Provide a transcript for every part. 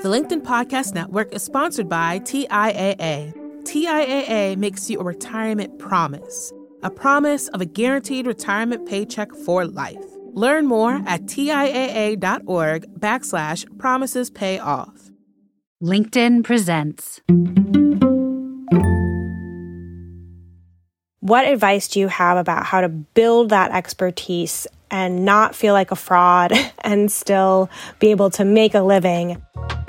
The LinkedIn Podcast Network is sponsored by TIAA. TIAA makes you a retirement promise, a promise of a guaranteed retirement paycheck for life. Learn more at TIAA.org/promises pay off. LinkedIn presents. What advice do you have about how to build that expertise and not feel like a fraud and still be able to make a living?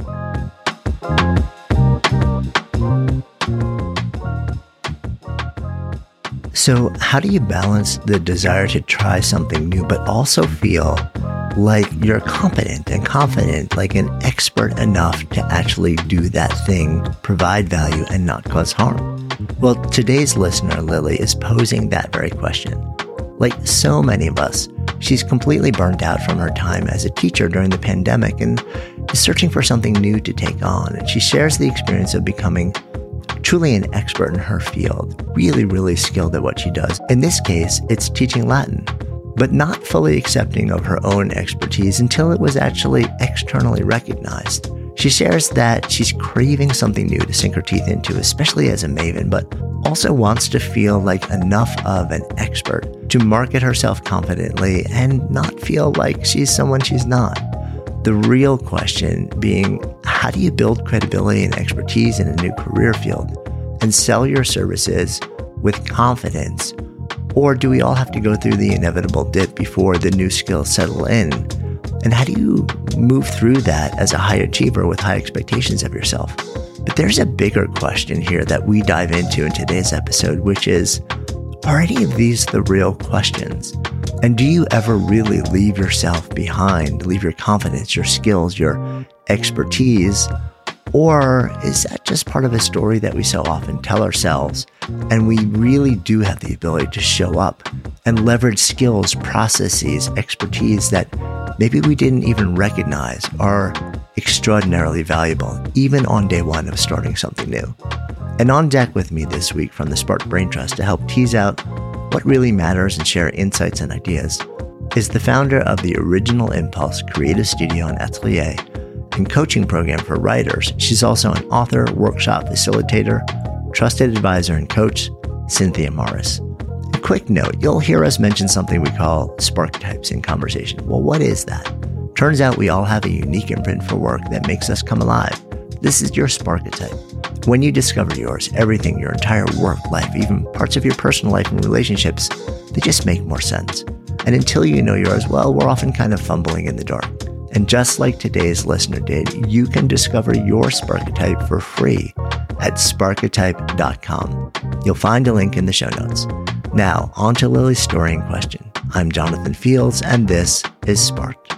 So how do you balance the desire to try something new, but also feel like you're competent and confident, like an expert enough to actually do that thing, provide value, and not cause harm? Well, today's listener, Lily, is posing that very question. Like so many of us, she's completely burnt out from her time as a teacher during the pandemic and is searching for something new to take on. And she shares the experience of becoming truly an expert in her field, really skilled at what she does. In this case, it's teaching Latin, but not fully accepting of her own expertise until it was actually externally recognized. She shares that she's craving something new to sink her teeth into, especially as a maven, but also wants to feel like enough of an expert to market herself confidently and not feel like she's someone she's not. The real question being, how do you build credibility and expertise in a new career field and sell your services with confidence? Or do we all have to go through the inevitable dip before the new skills settle in? And how do you move through that as a high achiever with high expectations of yourself? But there's a bigger question here that we dive into in today's episode, which is, are any of these the real questions? And do you ever really leave yourself behind, leave your confidence, your skills, your expertise? Or is that just part of a story that we so often tell ourselves, and we really do have the ability to show up and leverage skills, processes, expertise that maybe we didn't even recognize are extraordinarily valuable, even on day one of starting something new? And on deck with me this week from the Spark Brain Trust to help tease out what really matters and share insights and ideas is the founder of the Original Impulse Creative Studio and Atelier and coaching program for writers. She's also an author, workshop facilitator, trusted advisor, and coach, Cynthia Morris. A quick note, you'll hear us mention something we call sparketypes in conversation. Well, what is that? Turns out we all have a unique imprint for work that makes us come alive. This is your sparketype. When you discover yours, everything, your entire work life, even parts of your personal life and relationships, they just make more sense. And until you know yours, well, we're often kind of fumbling in the dark. And just like today's listener did, you can discover your sparketype for free at sparketype.com. You'll find a link in the show notes. Now, on to Lily's story in question. I'm Jonathan Fields, and this is Sparked.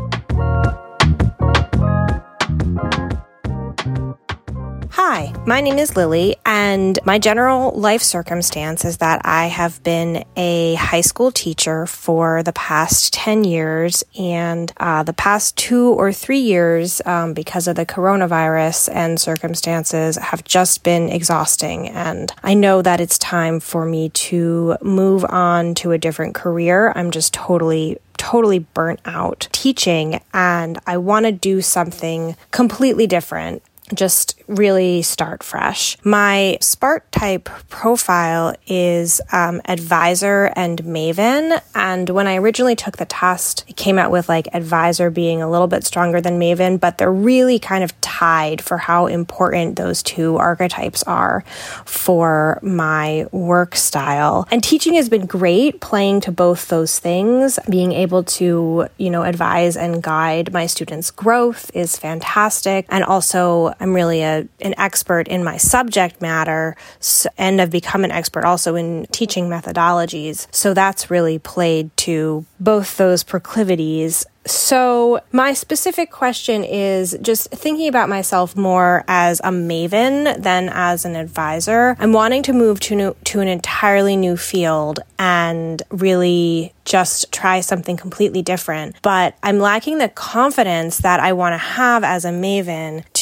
Hi, my name is Lily, and my general life circumstance is that I have been a high school teacher for the past 10 years, and the past 2 or 3 years, because of the coronavirus and circumstances, have just been exhausting. And I know that it's time for me to move on to a different career. I'm just totally burnt out teaching, and I want to do something completely different. Just really start fresh. My Spark type profile is advisor and maven. And when I originally took the test, it came out with like advisor being a little bit stronger than maven, but they're really kind of tied for how important those two archetypes are for my work style. And teaching has been great, playing to both those things. Being able to, advise and guide my students' growth is fantastic. And also, I'm really an expert in my subject matter, and I've become an expert also in teaching methodologies. So that's really played to both those proclivities. So my specific question is just thinking about myself more as a maven than as an advisor. I'm wanting to move to an entirely new field and really just try something completely different. But I'm lacking the confidence that I want to have as a maven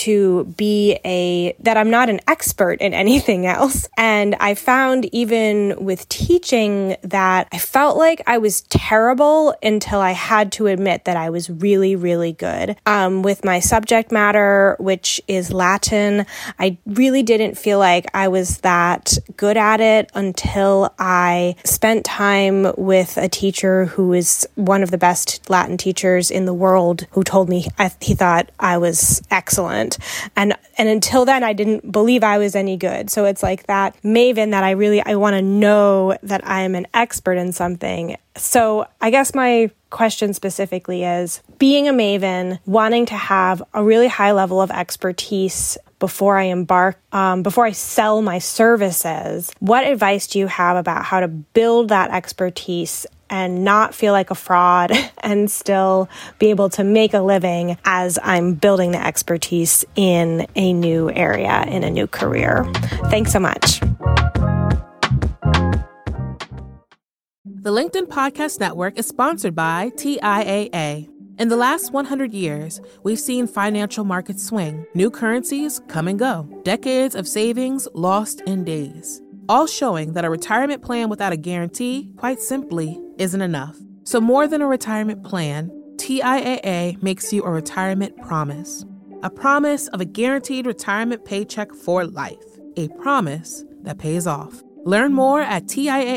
that I'm not an expert in anything else. And I found even with teaching that I felt like I was terrible until I had to admit that I was really, really good. With my subject matter, which is Latin, I really didn't feel like I was that good at it until I spent time with a teacher who is one of the best Latin teachers in the world, who told me he thought I was excellent. And until then, I didn't believe I was any good. So it's like that maven that I want to know that I'm an expert in something. So I guess my question specifically is, being a maven, wanting to have a really high level of expertise before I sell my services, what advice do you have about how to build that expertise and not feel like a fraud and still be able to make a living as I'm building the expertise in a new area, in a new career? Thanks so much. The LinkedIn Podcast Network is sponsored by TIAA. In the last 100 years, we've seen financial markets swing, new currencies come and go, decades of savings lost in days, all showing that a retirement plan without a guarantee, quite simply, isn't enough. So more than a retirement plan, TIAA makes you a retirement promise. A promise of a guaranteed retirement paycheck for life. A promise that pays off. Learn more at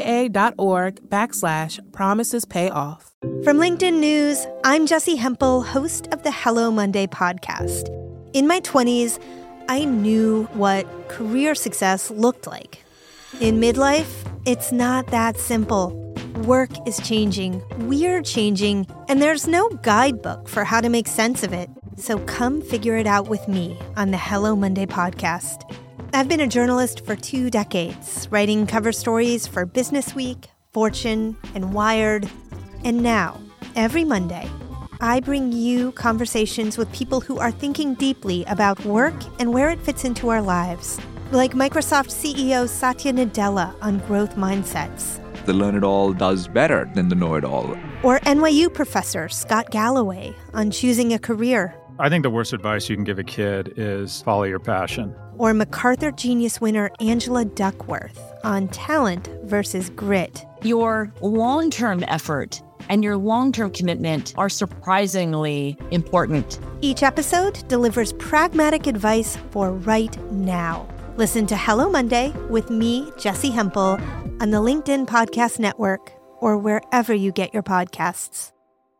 TIAA.org/promisespayoff. From LinkedIn News, I'm Jessie Hempel, host of the Hello Monday podcast. In my 20s, I knew what career success looked like. In midlife, it's not that simple. Work is changing, we're changing, and there's no guidebook for how to make sense of it. So come figure it out with me on the Hello Monday podcast. I've been a journalist for 2 decades, writing cover stories for Business Week, Fortune, and Wired. And now, every Monday, I bring you conversations with people who are thinking deeply about work and where it fits into our lives. Like Microsoft CEO Satya Nadella on growth mindsets. The learn-it-all does better than the know-it-all. Or NYU professor Scott Galloway on choosing a career. I think the worst advice you can give a kid is follow your passion. Or MacArthur Genius winner Angela Duckworth on talent versus grit. Your long-term effort and your long-term commitment are surprisingly important. Each episode delivers pragmatic advice for right now. Listen to Hello Monday with me, Jessie Hempel, on the LinkedIn Podcast Network or wherever you get your podcasts.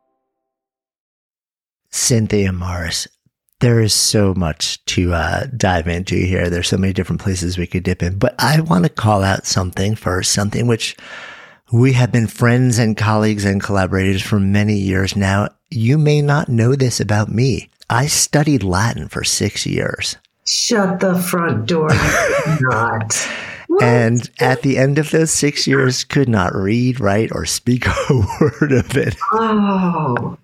Cynthia Morris, there is so much to dive into here. There's so many different places we could dip in, but I want to call out something first, something which we have been friends and colleagues and collaborators for many years now. You may not know this about me. I studied Latin for 6 years. Shut the front door, you not. What? And at the end of those 6 years, could not read, write, or speak a word of it. Oh.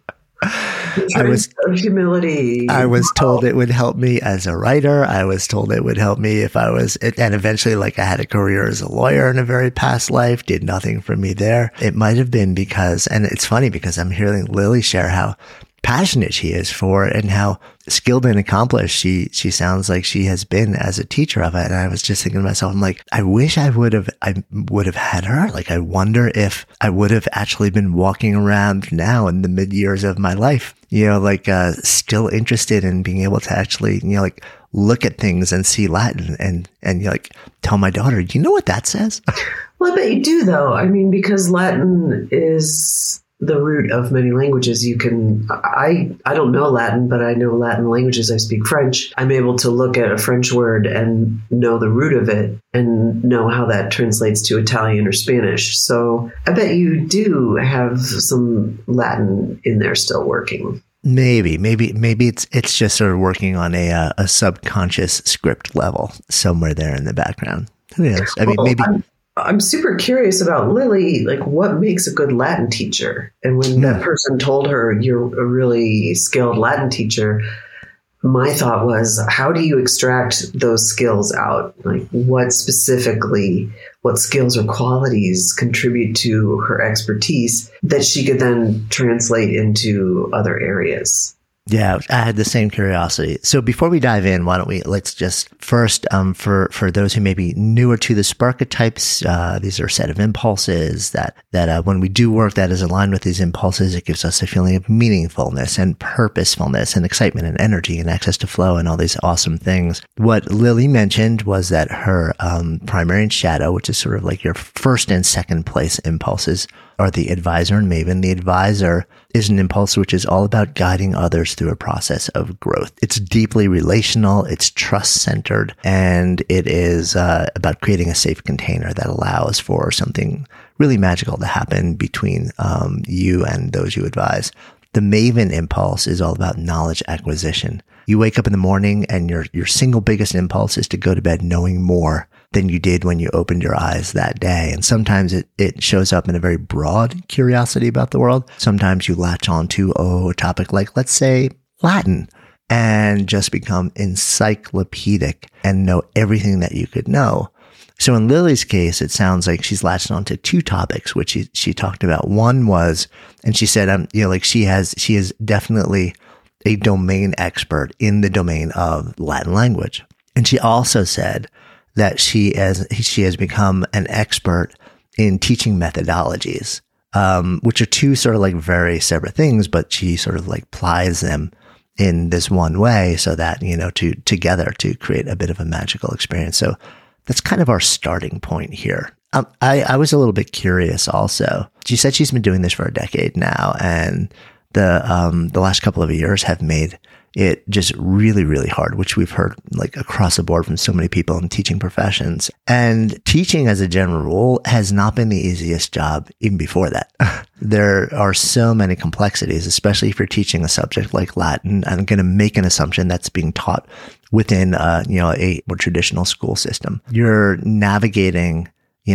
Humility. I was told it would help me as a writer. I was told it would help me if I was, and eventually, like, I had a career as a lawyer in a very past life, did nothing for me there. It might have been because, and it's funny because I'm hearing Lily share how passionate she is for it and how skilled and accomplished she sounds like she has been as a teacher of it. And I was just thinking to myself, I'm like, I wish I would have had her. Like, I wonder if I would have actually been walking around now in the mid years of my life, still interested in being able to actually, look at things and see Latin and tell my daughter, you know what that says? Well, I bet you do, though. I mean, because Latin is the root of many languages. I don't know Latin, but I know Latin languages. I speak French. I'm able to look at a French word and know the root of it and know how that translates to Italian or Spanish. So I bet you do have some Latin in there still working. Maybe it's just sort of working on a subconscious script level somewhere there in the background. Who knows? I mean, maybe. I'm super curious about Lily, like, what makes a good Latin teacher? And when that person told her, you're a really skilled Latin teacher, my thought was, how do you extract those skills out? Like, what skills or qualities contribute to her expertise that she could then translate into other areas? Yeah, I had the same curiosity. So before we dive in, why don't let's just first, for those who may be newer to the Sparketypes, these are a set of impulses that when we do work that is aligned with these impulses, it gives us a feeling of meaningfulness and purposefulness and excitement and energy and access to flow and all these awesome things. What Lily mentioned was that her primary and shadow, which is sort of like your first and second place impulses, are the advisor and maven. The advisor is an impulse which is all about guiding others through a process of growth. It's deeply relational, it's trust-centered, and it is about creating a safe container that allows for something really magical to happen between you and those you advise. The maven impulse is all about knowledge acquisition. You wake up in the morning and your single biggest impulse is to go to bed knowing more than you did when you opened your eyes that day. And sometimes it shows up in a very broad curiosity about the world. Sometimes you latch on to a topic like, let's say, Latin, and just become encyclopedic and know everything that you could know. So in Lily's case, it sounds like she's latched onto two topics, which she talked about. One was, and she said, she is definitely a domain expert in the domain of Latin language. And she also said that she has become an expert in teaching methodologies, which are two sort of like very separate things, but she sort of like plies them in this one way so that, together to create a bit of a magical experience. So that's kind of our starting point here. I was a little bit curious also. She said she's been doing this for a decade now, and the last couple of years have made it just really, really hard, which we've heard like across the board from so many people in teaching professions. And teaching as a general rule has not been the easiest job even before that. There are so many complexities, especially if you're teaching a subject like Latin. I'm going to make an assumption that's being taught within a more traditional school system. You're navigating,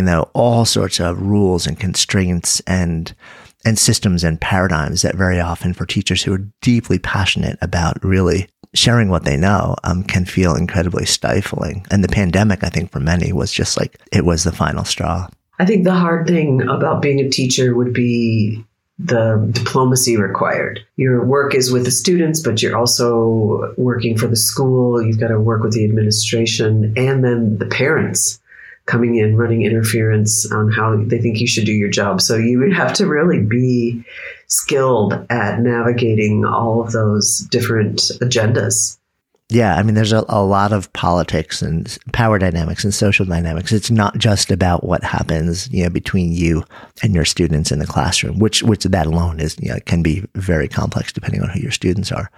all sorts of rules and constraints and systems and paradigms that very often for teachers who are deeply passionate about really sharing what they know can feel incredibly stifling. And the pandemic, I think for many was just like, it was the final straw. I think the hard thing about being a teacher would be the diplomacy required. Your work is with the students, but you're also working for the school. You've got to work with the administration and then the parents coming in, running interference on how they think you should do your job. So you would have to really be skilled at navigating all of those different agendas. Yeah, I mean, there's a lot of politics and power dynamics and social dynamics. It's not just about what happens, between you and your students in the classroom, which that alone is, can be very complex depending on who your students are.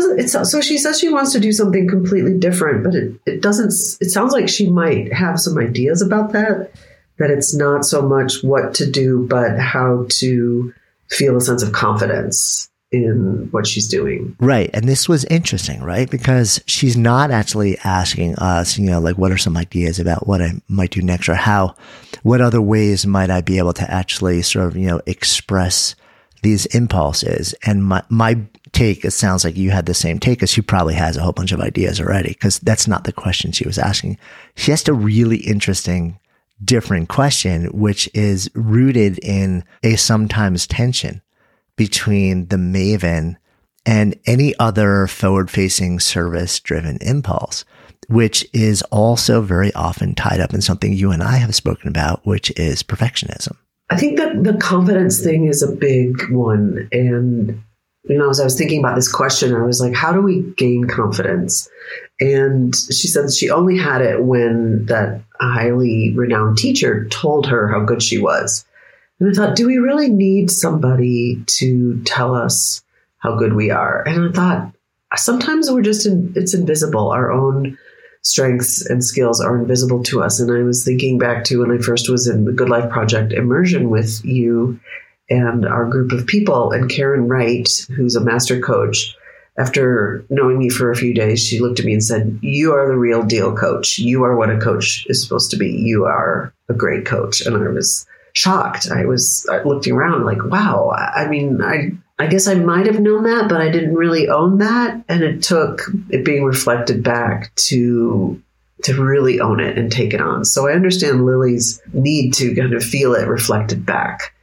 So she says she wants to do something completely different, but it sounds like she might have some ideas about that it's not so much what to do, but how to feel a sense of confidence in what she's doing. Right. And this was interesting, right? Because she's not actually asking us, what are some ideas about what I might do next, or what other ways might I be able to actually sort of, express these impulses. And my take, it sounds like you had the same take, as she probably has a whole bunch of ideas already, because that's not the question she was asking. She asked a really interesting, different question, which is rooted in a sometimes tension between the maven and any other forward-facing service-driven impulse, which is also very often tied up in something you and I have spoken about, which is perfectionism. I think that the confidence thing is a big one. And, as I was thinking about this question, I was like, how do we gain confidence? And she said she only had it when that highly renowned teacher told her how good she was. And I thought, do we really need somebody to tell us how good we are? And I thought, sometimes we're just, it's invisible. Our own strengths and skills are invisible to us. And I was thinking back to when I first was in the Good Life Project immersion with you and our group of people, and Karen Wright, who's a master coach. After knowing me for a few days, she looked at me and said, "You are the real deal coach. You are what a coach is supposed to be. You are a great coach." And I was shocked. I was looking around like, wow. I mean, I guess I might have known that, but I didn't really own that. And it took it being reflected back to really own it and take it on. So I understand Lily's need to kind of feel it reflected back.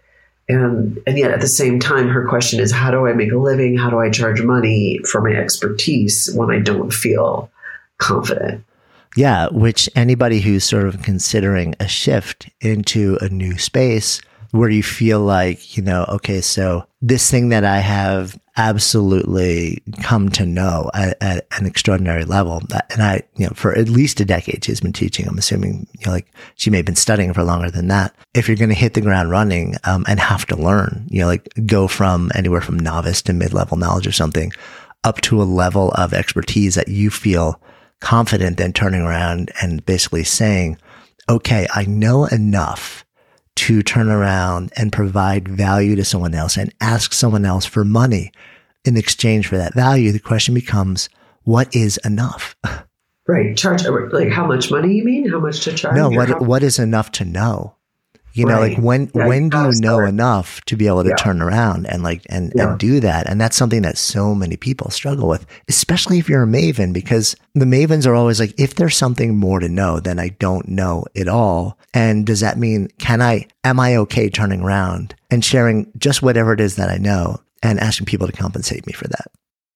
And yet at the same time, her question is, how do I make a living? How do I charge money for my expertise when I don't feel confident? Yeah, which anybody who's sort of considering a shift into a new space where you feel like, okay, so this thing that I have absolutely come to know at an extraordinary level, and I, for at least a decade, she's been teaching. I'm assuming, like she may have been studying for longer than that. If you're going to hit the ground running, and have to learn, like go from anywhere from novice to mid-level knowledge of something up to a level of expertise that you feel confident, then turning around and basically saying, okay, I know enough to turn around and provide value to someone else and ask someone else for money in exchange for that value. The question becomes, what is enough? Right. Charge, like how much money you mean? How much to charge? No, what is enough to know? Like when do you know enough to be able to turn around and and do that? And that's something that so many people struggle with, especially if you're a maven, because the mavens are always like, if there's something more to know, then I don't know it all. And does that mean, am I okay turning around and sharing just whatever it is that I know and asking people to compensate me for that?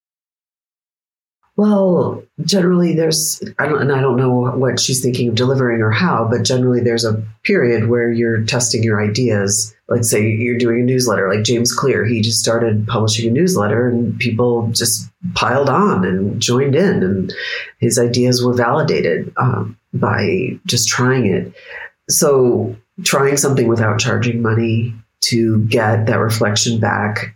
Well, generally I don't know what she's thinking of delivering or how, but generally there's a period where you're testing your ideas. Like say you're doing a newsletter, like James Clear, he just started publishing a newsletter and people just piled on and joined in, and his ideas were validated by just trying it. So trying something without charging money to get that reflection back,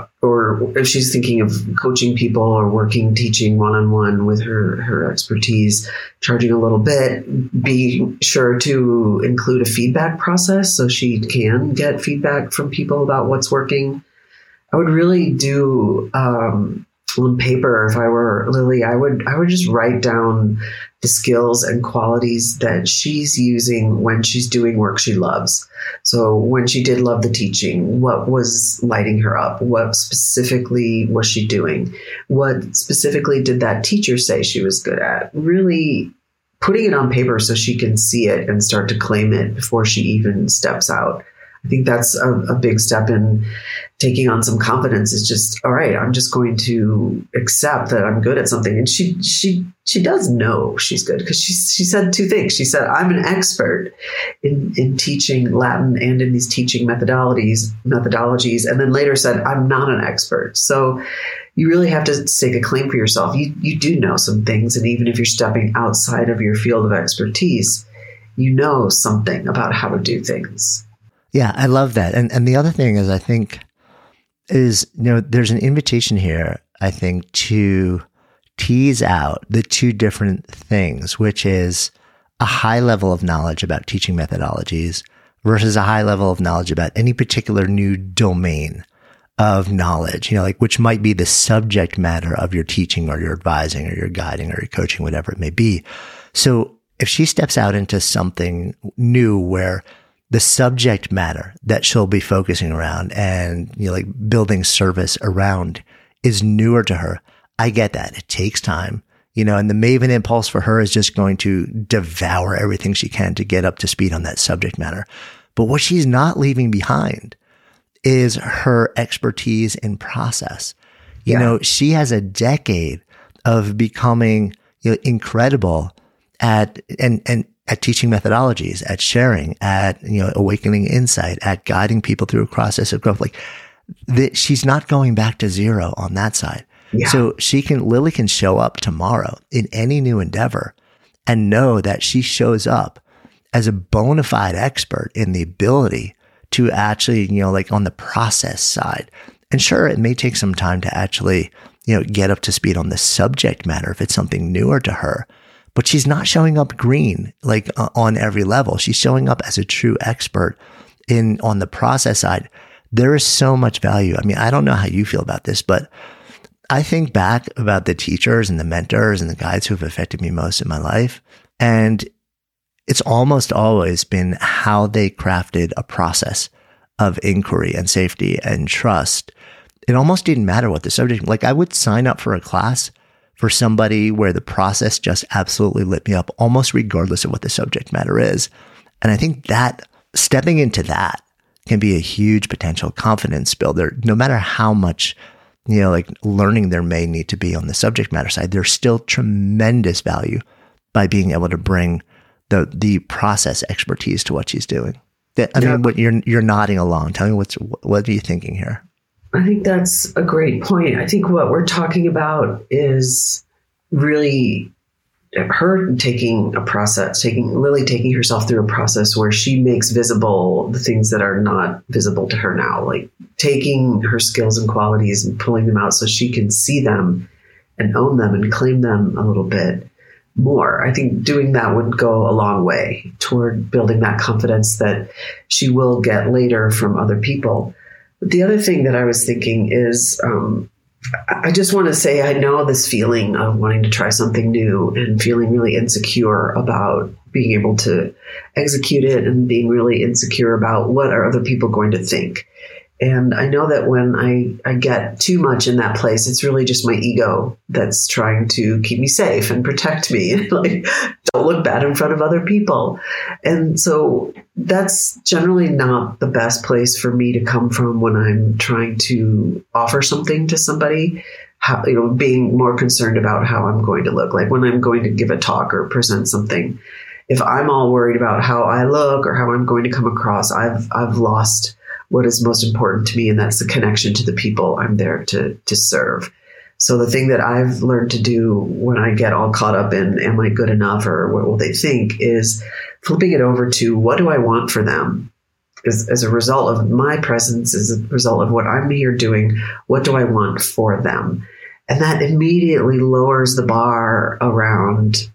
or if she's thinking of coaching people or teaching one-on-one with her expertise, charging a little bit, be sure to include a feedback process so she can get feedback from people about what's working. I would really do on paper, if I were Lily, I would just write down the skills and qualities that she's using when she's doing work she loves. So when she did love the teaching, what was lighting her up? What specifically was she doing? What specifically did that teacher say she was good at? Really putting it on paper so she can see it and start to claim it before she even steps out. I think that's a big step in taking on some confidence, is just, all right, I'm just going to accept that I'm good at something. And she does know she's good, because she said two things. She said, I'm an expert in teaching Latin and in these teaching methodologies. And then later said, I'm not an expert. So you really have to stake a claim for yourself. You do know some things. And even if you're stepping outside of your field of expertise, you know something about how to do things. Yeah, I love that. And the other thing is, I think, is, there's an invitation here, I think, to tease out the two different things, which is a high level of knowledge about teaching methodologies versus a high level of knowledge about any particular new domain of knowledge, which might be the subject matter of your teaching or your advising or your guiding or your coaching, whatever it may be. So if she steps out into something new where the subject matter that she'll be focusing around and, building service around is newer to her, I get that. It takes time, and the maven impulse for her is just going to devour everything she can to get up to speed on that subject matter. But what she's not leaving behind is her expertise in process. She has a decade of becoming, incredible at teaching methodologies, at sharing, at, awakening insight, at guiding people through a process of growth. She's not going back to zero on that side. Yeah. So Lily can show up tomorrow in any new endeavor and know that she shows up as a bona fide expert in the ability to actually, on the process side. And sure, it may take some time to actually, get up to speed on the subject matter if it's something newer to her. But she's not showing up green, on every level. She's showing up as a true expert on the process side. There is so much value. I mean, I don't know how you feel about this, but I think back about the teachers and the mentors and the guides who have affected me most in my life. And it's almost always been how they crafted a process of inquiry and safety and trust. It almost didn't matter what the subject, I would sign up for a class for somebody where the process just absolutely lit me up, almost regardless of what the subject matter is. And I think that stepping into that can be a huge potential confidence builder. No matter how much, like learning there may need to be on the subject matter side, there's still tremendous value by being able to bring the process expertise to what she's doing. I mean, what you're nodding along. Tell me what are you thinking here? I think that's a great point. I think what we're talking about is really her taking a process, Lily taking herself through a process where she makes visible the things that are not visible to her now, like taking her skills and qualities and pulling them out so she can see them and own them and claim them a little bit more. I think doing that would go a long way toward building that confidence that she will get later from other people. But the other thing that I was thinking is, I just want to say, I know this feeling of wanting to try something new and feeling really insecure about being able to execute it and being really insecure about what are other people going to think. And I know that when I get too much in that place, it's really just my ego that's trying to keep me safe and protect me and like, don't look bad in front of other people. And so that's generally not the best place for me to come from when I'm trying to offer something to somebody, being more concerned about how I'm going to look. Like when I'm going to give a talk or present something, if I'm all worried about how I look or how I'm going to come across, I've lost what is most important to me, and that's the connection to the people I'm there to serve. So the thing that I've learned to do when I get all caught up in, am I good enough or what will they think, is flipping it over to what do I want for them? As a result of my presence, as a result of what I'm here doing, what do I want for them? And that immediately lowers the bar around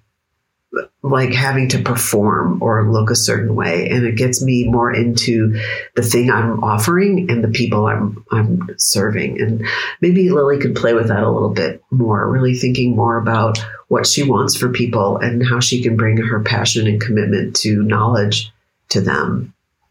like having to perform or look a certain way. And it gets me more into the thing I'm offering and the people I'm serving. And maybe Lily could play with that a little bit more, really thinking more about what she wants for people and how she can bring her passion and commitment to knowledge to them.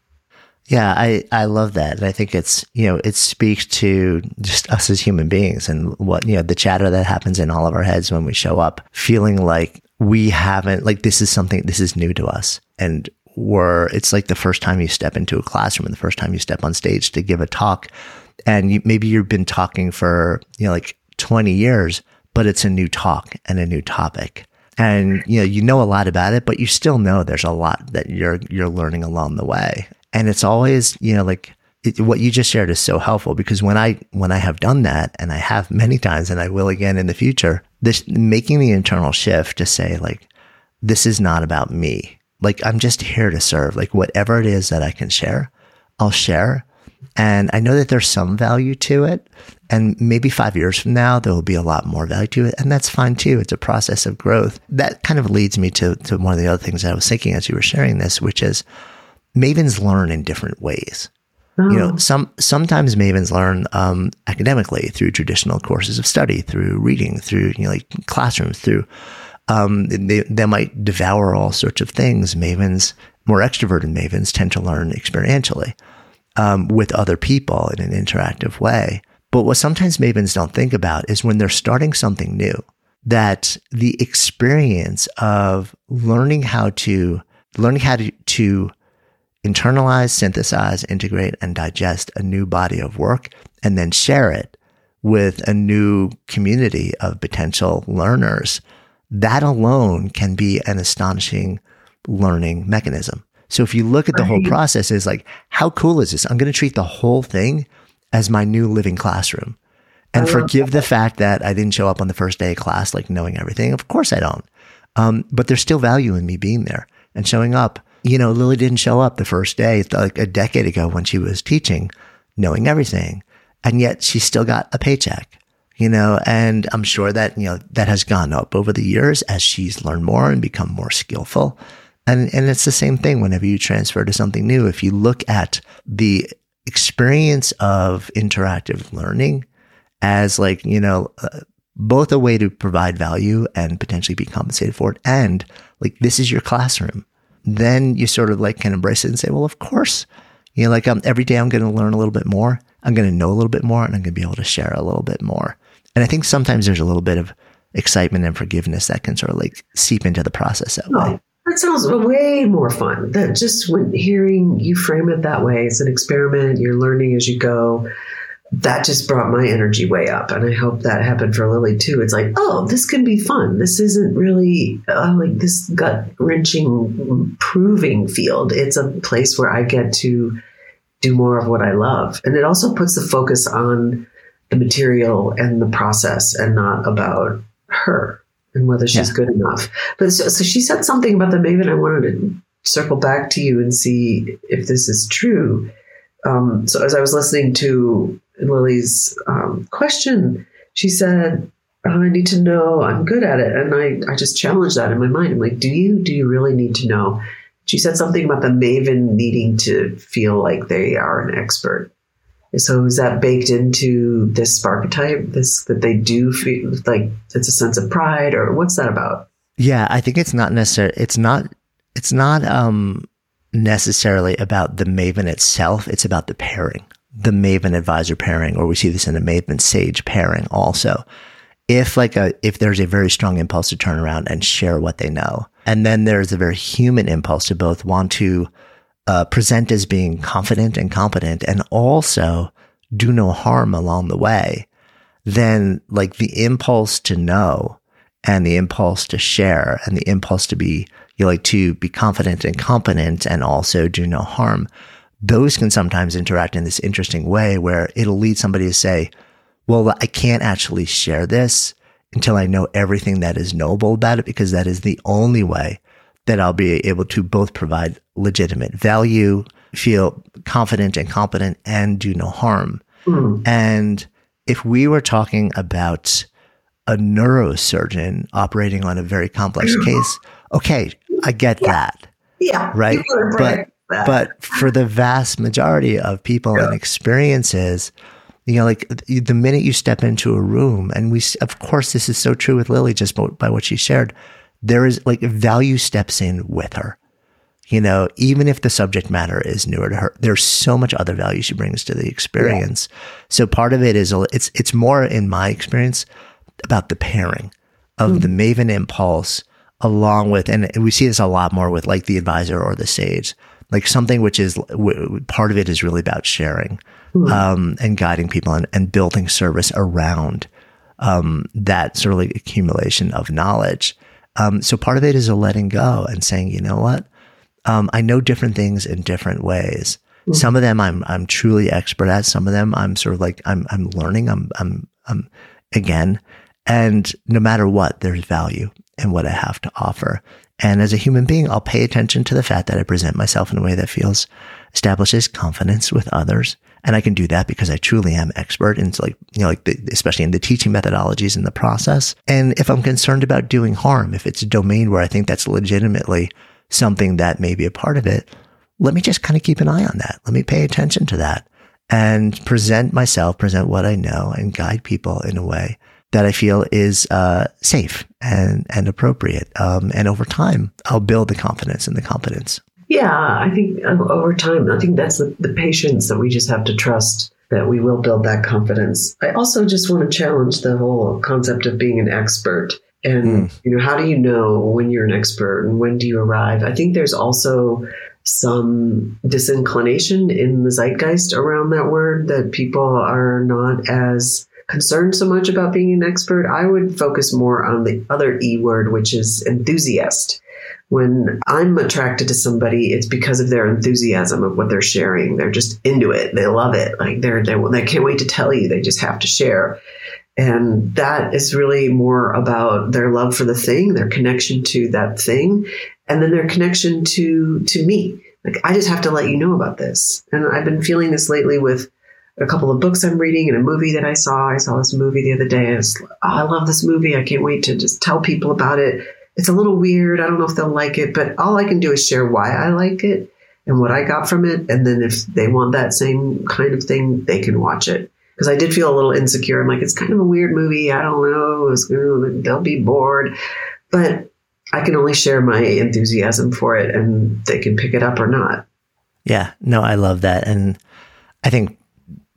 Yeah, I love that. And I think it's, it speaks to just us as human beings and what, the chatter that happens in all of our heads when we show up, feeling like we haven't, like this is new to us. And it's like the first time you step into a classroom and the first time you step on stage to give a talk. And maybe you've been talking for, like 20 years, but it's a new talk and a new topic. And, you know a lot about it, but you still know there's a lot that you're learning along the way. And it's always, what you just shared is so helpful, because when I have done that, and I have many times, and I will again in the future, this making the internal shift to say, like, this is not about me. Like, I'm just here to serve. Like, whatever it is that I can share, I'll share. And I know that there's some value to it. And maybe 5 years from now, there will be a lot more value to it. And that's fine too. It's a process of growth. That kind of leads me to one of the other things that I was thinking as you were sharing this, which is mavens learn in different ways. Oh. Sometimes mavens learn academically through traditional courses of study, through reading, through like classrooms, through they might devour all sorts of things. Mavens, more extroverted mavens, tend to learn experientially with other people in an interactive way. But what sometimes mavens don't think about is when they're starting something new, that the experience of learning how to internalize, synthesize, integrate, and digest a new body of work, and then share it with a new community of potential learners, that alone can be an astonishing learning mechanism. So if you look at the whole process as like, how cool is this? I'm going to treat the whole thing as my new living classroom and forgive the fact that I didn't show up on the first day of class, like knowing everything. Of course I don't. But there's still value in me being there and showing up. Lily didn't show up the first day, like a decade ago when she was teaching, knowing everything. And yet she still got a paycheck, and I'm sure that, that has gone up over the years as she's learned more and become more skillful. And it's the same thing whenever you transfer to something new. If you look at the experience of interactive learning as like, both a way to provide value and potentially be compensated for it, and like, this is your classroom, then you sort of like can embrace it and say, well, of course, every day I'm going to learn a little bit more. I'm going to know a little bit more, and I'm going to be able to share a little bit more. And I think sometimes there's a little bit of excitement and forgiveness that can sort of like seep into the process that way. that sounds way more fun. That just when hearing you frame it that way, it's an experiment, you're learning as you go. That just brought my energy way up. And I hope that happened for Lily too. It's like, oh, this can be fun. This isn't really like this gut wrenching proving field. It's a place where I get to do more of what I love. And it also puts the focus on the material and the process and not about her and whether she's good enough. But so she said something about the Maven. I wanted to circle back to you and see if this is true. So as I was listening to Lily's question, she said, I need to know I'm good at it. And I just challenged that in my mind. I'm like, do you really need to know? She said something about the Maven needing to feel like they are an expert. So is that baked into this archetype, that they do feel like it's a sense of pride, or what's that about? Yeah, I think it's not necessarily, it's not necessarily about the Maven itself. It's about the pairing, the Maven advisor pairing, or we see this in the Maven sage pairing also. If there's a very strong impulse to turn around and share what they know, and then there's a very human impulse to both want to present as being confident and competent and also do no harm along the way, then like the impulse to know and the impulse to share and the impulse to be, to be confident and competent and also do no harm, those can sometimes interact in this interesting way where it'll lead somebody to say, well, I can't actually share this until I know everything that is knowable about it, because that is the only way that I'll be able to both provide legitimate value, feel confident and competent, and do no harm. And if we were talking about a neurosurgeon operating on a very complex case, okay, I get that. Yeah. Right. But for the vast majority of people and experiences, the minute you step into a room, and of course, this is so true with Lily, just by what she shared, there is value steps in with her. Even if the subject matter is newer to her, there's so much other value she brings to the experience. Yeah. So part of it is, it's more, in my experience, about the pairing of the Maven impulse along with, and we see this a lot more with the advisor or the sage, something which is, part of it is really about sharing, and guiding people and building service around, that sort of accumulation of knowledge. So part of it is a letting go and saying, you know what? I know different things in different ways. Some of them I'm truly expert at. Some of them I'm sort of I'm learning. I'm again, and no matter what, there's value in what I have to offer. And as a human being, I'll pay attention to the fact that I present myself in a way that establishes confidence with others. And I can do that because I truly am expert in especially in the teaching methodologies and the process. And if I'm concerned about doing harm, if it's a domain where I think that's legitimately something that may be a part of it, let me just kind of keep an eye on that. Let me pay attention to that and present what I know, and guide people in a way that I feel is safe and appropriate. And over time, I'll build the confidence and the competence. Yeah, I think over time, I think that's the patience that we just have to trust that we will build that confidence. I also just want to challenge the whole concept of being an expert. And, how do you know when you're an expert and when do you arrive? I think there's also some disinclination in the zeitgeist around that word, that people are not as concerned so much about being an expert. I would focus more on the other E word, which is enthusiast. When I'm attracted to somebody, it's because of their enthusiasm of what they're sharing. They're just into it. They love it. They can't wait to tell you. They just have to share. And that is really more about their love for the thing, their connection to that thing, and then their connection to me. I just have to let you know about this. And I've been feeling this lately with a couple of books I'm reading and a movie that I saw. I saw this movie the other day. I love this movie. I can't wait to just tell people about it. It's a little weird. I don't know if they'll like it, but all I can do is share why I like it and what I got from it. And then if they want that same kind of thing, they can watch it. Because I did feel a little insecure. I'm it's kind of a weird movie. I don't know. They'll be bored. But I can only share my enthusiasm for it, and they can pick it up or not. Yeah, no, I love that. And I think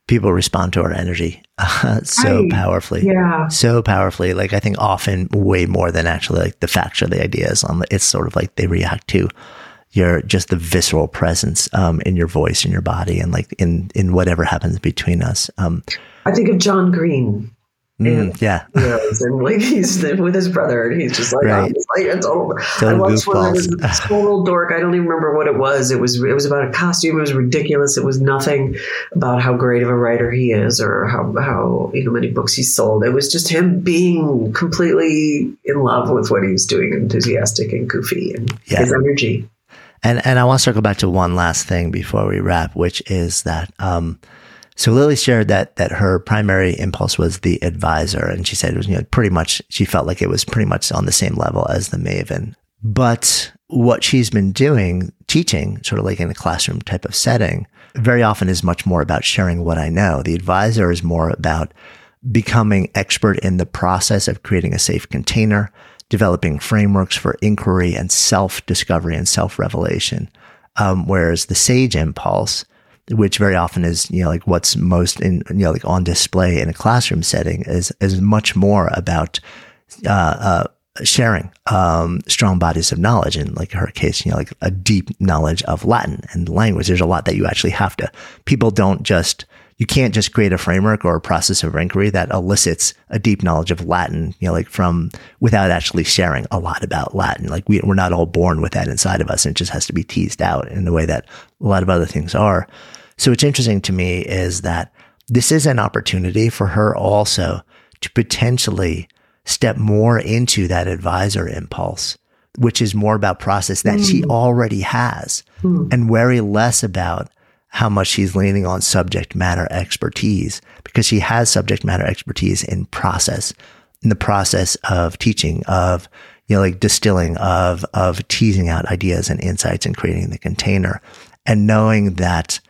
people respond to our energy so powerfully. Yeah. So powerfully. Like, I think often way more than actually like the facts or the ideas. It's sort of like they react to just the visceral presence in your voice, in your body, and like in whatever happens between us. I think of John Green. And, yeah. And like he's with his brother, and he's just like, right. I watched one that was a total dork. I don't even remember what it was. It was about a costume. It was ridiculous. It was nothing about how great of a writer he is or how many books he sold. It was just him being completely in love with what he was doing, enthusiastic and goofy, and his energy. And I want to circle back to one last thing before we wrap, which is that so Lily shared that her primary impulse was the advisor, and she said it was pretty much, she felt like it was pretty much on the same level as the maven. But what she's been doing, teaching, sort of like in a classroom type of setting, very often is much more about sharing what I know. The advisor is more about becoming expert in the process of creating a safe container, developing frameworks for inquiry and self-discovery and self-revelation. Whereas the sage impulse, which very often is, like what's most like on display in a classroom setting, is much more about, sharing, strong bodies of knowledge. In like her case, like a deep knowledge of Latin and language. There's a lot that you actually have to, you can't just create a framework or a process of inquiry that elicits a deep knowledge of Latin, without actually sharing a lot about Latin. Like we're not all born with that inside of us, and it just has to be teased out in the way that a lot of other things are. So what's interesting to me is that this is an opportunity for her also to potentially step more into that advisor impulse, which is more about process that she already has, and very less about how much she's leaning on subject matter expertise, because she has subject matter expertise in process, in the process of teaching, of, like distilling, of teasing out ideas and insights and creating the container, and knowing that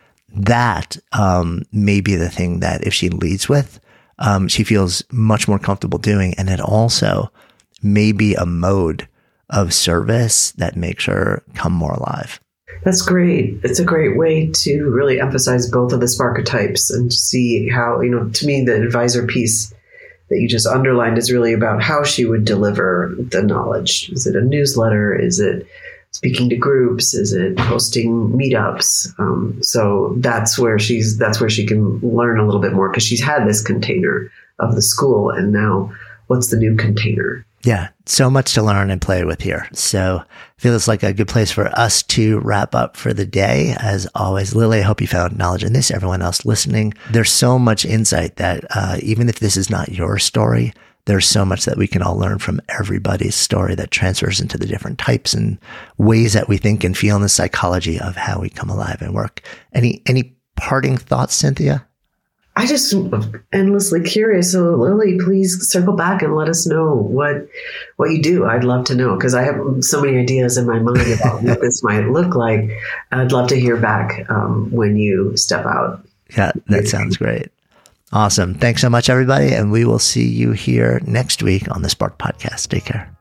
may be the thing that if she leads with, she feels much more comfortable doing. And it also may be a mode of service that makes her come more alive. That's great. It's a great way to really emphasize both of the Sparketypes and see how, to me, the advisor piece that you just underlined is really about how she would deliver the knowledge. Is it a newsletter? Is it speaking to groups? Is it hosting meetups? So that's where she can learn a little bit more, because she's had this container of the school, and now what's the new container? Yeah, so much to learn and play with here. So I feel it's like a good place for us to wrap up for the day. As always, Lily, I hope you found knowledge in this. Everyone else listening, there's so much insight that even if this is not your story, there's so much that we can all learn from everybody's story that transfers into the different types and ways that we think and feel in the psychology of how we come alive and work. Any parting thoughts, Cynthia? I just am endlessly curious. So Lily, please circle back and let us know what you do. I'd love to know, because I have so many ideas in my mind about what this might look like. I'd love to hear back when you step out. Yeah, that sounds great. Awesome. Thanks so much, everybody. And we will see you here next week on the Spark Podcast. Take care.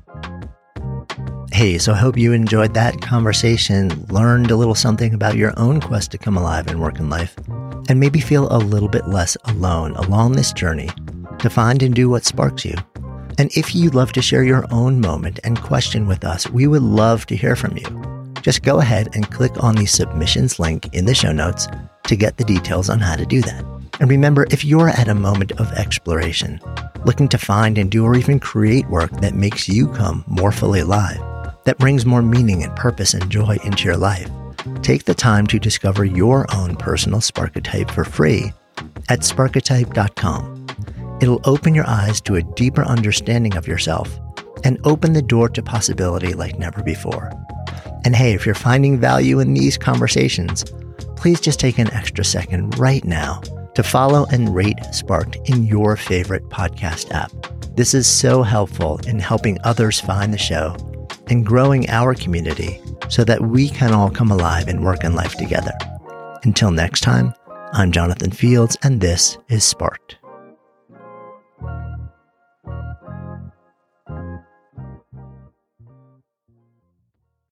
Hey, so I hope you enjoyed that conversation, learned a little something about your own quest to come alive and work in life, and maybe feel a little bit less alone along this journey to find and do what sparks you. And if you'd love to share your own moment and question with us, we would love to hear from you. Just go ahead and click on the submissions link in the show notes to get the details on how to do that. And remember, if you're at a moment of exploration, looking to find and do or even create work that makes you come more fully alive, that brings more meaning and purpose and joy into your life, take the time to discover your own personal Sparketype for free at Sparketype.com. It'll open your eyes to a deeper understanding of yourself and open the door to possibility like never before. And hey, if you're finding value in these conversations, please just take an extra second right now to follow and rate Sparked in your favorite podcast app. This is so helpful in helping others find the show and growing our community so that we can all come alive and work in life together. Until next time, I'm Jonathan Fields, and this is Sparked.